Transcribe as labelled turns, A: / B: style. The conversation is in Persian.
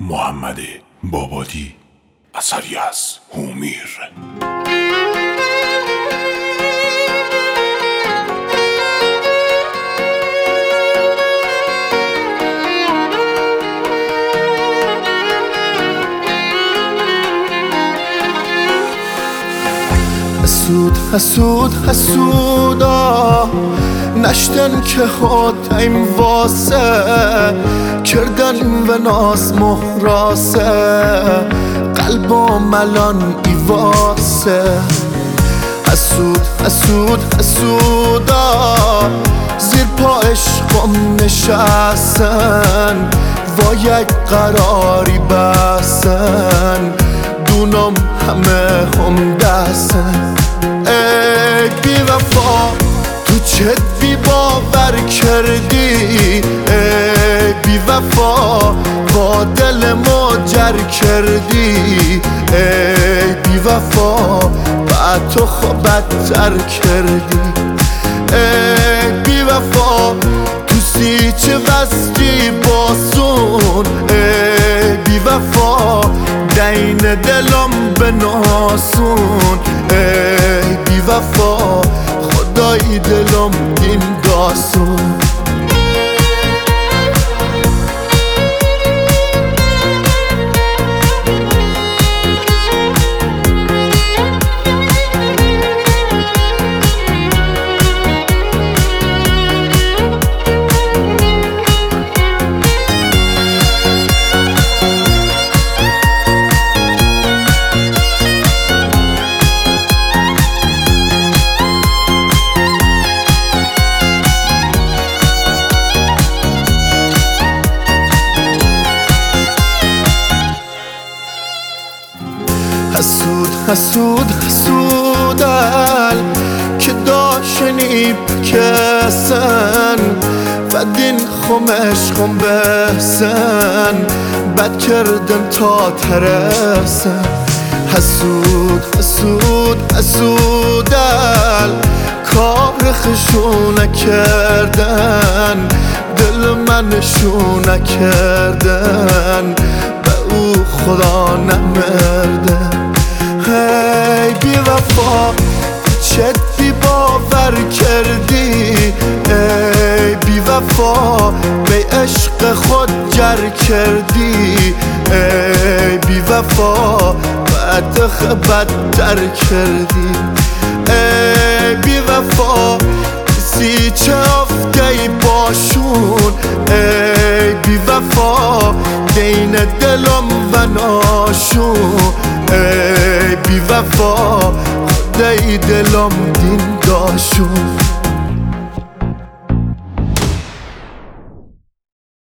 A: محمد بابادی، اثری از هومیر.
B: حسودا نشتن که هاتیم واسه کردن و ناز مهراسه قلبم الان ایواسه حسودا زیر پا عشقم نشستن و یک قراری بستن دونم همه هم دستن. ای بی وفا تو چت بی باور کردی، ای بی وفا با دل ماجر کردی، ای بی وفا بعد تو خوب بدتر کردی. ای بی وفا تو سیچه وستی باسون، ای بی وفا دین دلم به ناسون، ای بی وفا خدای دلم دین داسون. حسودل که داشنی بکسن و دین خمشخم بسن بد کردن تا ترسن. حسودل کار خشونه کردن دل منشونه کردن به او خدا نمردن. ای بی وفا چت بی باور کردی، ای بی وفا به عشق خود جر کردی، ای بی وفا بعد بدتر کردی. ای بی وفا سیچه افتی باشون، ای بی وفا دین دلم و ناشون، ای بی وفا خدای دلم دین داشون.